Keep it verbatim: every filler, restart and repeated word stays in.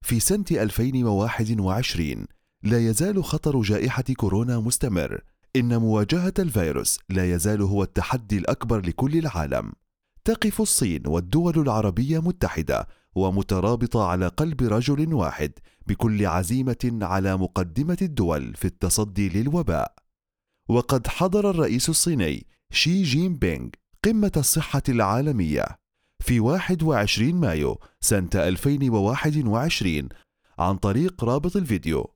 في سنة ألفين وواحد وعشرين لا يزال خطر جائحة كورونا مستمر. إن مواجهة الفيروس لا يزال هو التحدي الأكبر لكل العالم. تقف الصين والدول العربية متحدة ومترابطة على قلب رجل واحد بكل عزيمة على مقدمة الدول في التصدي للوباء. وقد حضر الرئيس الصيني شي جين بينغ قمة الصحة العالمية في واحد وعشرين مايو سنة ألفين وواحد وعشرين عن طريق رابط الفيديو